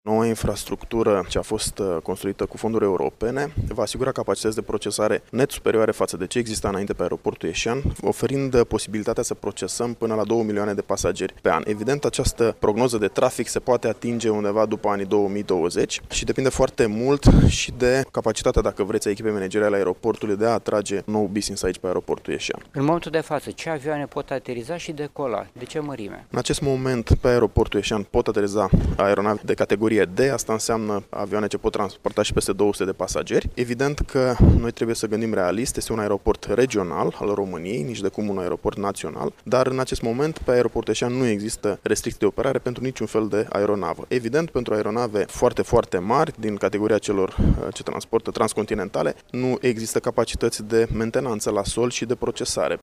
Noua infrastructură ce a fost construită cu fonduri europene va asigura capacități de procesare net superioare față de ce exista înainte pe aeroportul Ieșan, oferind posibilitatea să procesăm până la 2 milioane de pasageri pe an. Evident, această prognoză de trafic se poate atinge undeva după anii 2020 și depinde foarte mult și de capacitatea, dacă vreți, a echipei manageriale a aeroportului de a atrage nou business aici pe aeroportul Ieșan. În momentul de față, ce avioane pot ateriza și decola? De ce mărime? În acest moment, pe aeroportul Ieșan pot ateriza aeronave de categorie D, asta înseamnă avioane ce pot transporta și peste 200 de pasageri. Evident că noi trebuie să gândim realist, este un aeroport regional al României, nici de cum un aeroport național, dar în acest moment pe aeroportul Ieșan nu există restricții de operare pentru niciun fel de aeronavă. Evident, pentru aeronave foarte, foarte mari, din categoria celor ce transportă transcontinentale, nu există capacități de mentenanță la sol și de procesare.